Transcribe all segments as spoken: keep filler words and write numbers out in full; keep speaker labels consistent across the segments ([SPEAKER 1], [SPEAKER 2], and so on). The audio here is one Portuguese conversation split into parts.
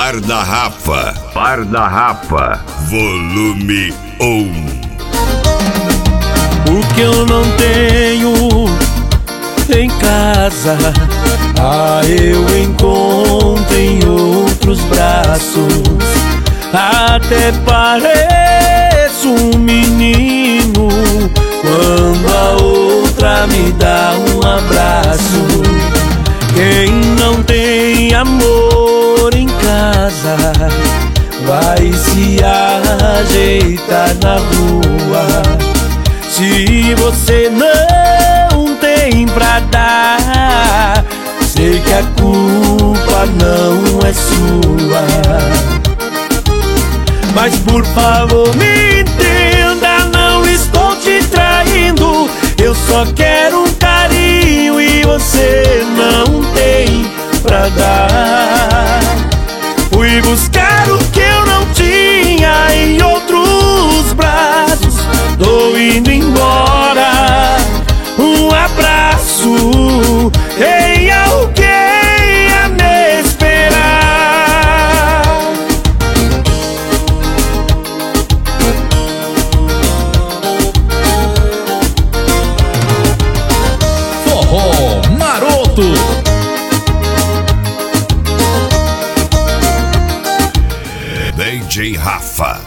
[SPEAKER 1] Bar da Rafa. Bar da Rafa. Volume um.
[SPEAKER 2] O que eu não tenho em casa, ah, eu encontro em outros braços. Até pareço um menino quando a outra me dá um abraço. Quem não tem amor em casa vai se ajeitar na rua. Se você não tem pra dar, sei que a culpa não é sua. Mas por favor me entenda, não estou te traindo. Eu só quero um carinho e você não tem pra dar. Fui buscar o que eu não tinha em outros braços. Tô indo embora, um abraço em alguém a me esperar.
[SPEAKER 3] Forró Maroto.
[SPEAKER 1] D J Rafa.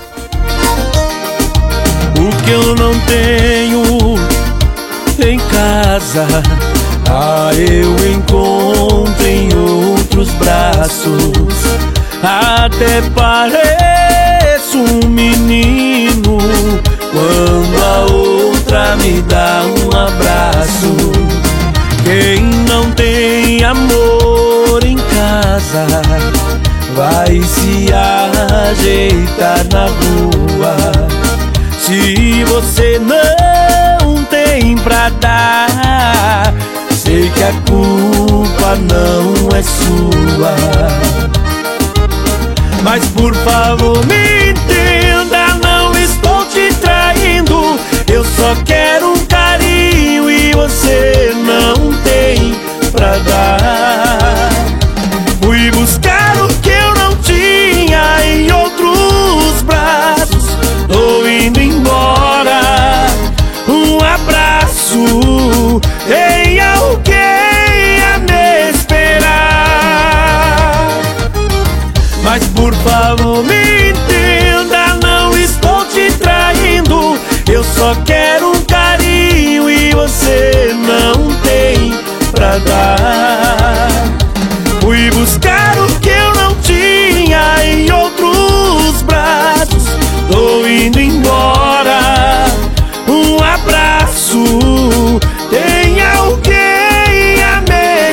[SPEAKER 2] O que eu não tenho em casa, ah, eu encontro em outros braços. Até pareço um menino quando a outra me dá um abraço. Quem não tem amor em casa vai se ajeitar na rua. Se você não tem pra dar, sei que a culpa não é sua. Mas por favor me entenda, não estou te traindo. Eu só quero um carinho e você não tem pra dar. Fui buscar o que eu não tinha em outros braços. Tô indo embora, um abraço em alguém a me esperar. Mas por favor me entenda, não estou te traindo. Eu só quero um carinho e você não tem pra dar. Fui buscar o que eu não tinha em outros braços. Tô indo embora, um abraço, tem alguém a me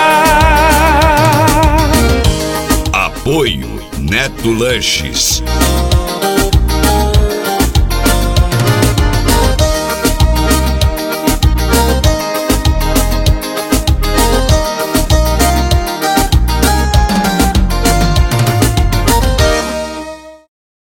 [SPEAKER 2] esperar.
[SPEAKER 1] Apoio Neto Lanches.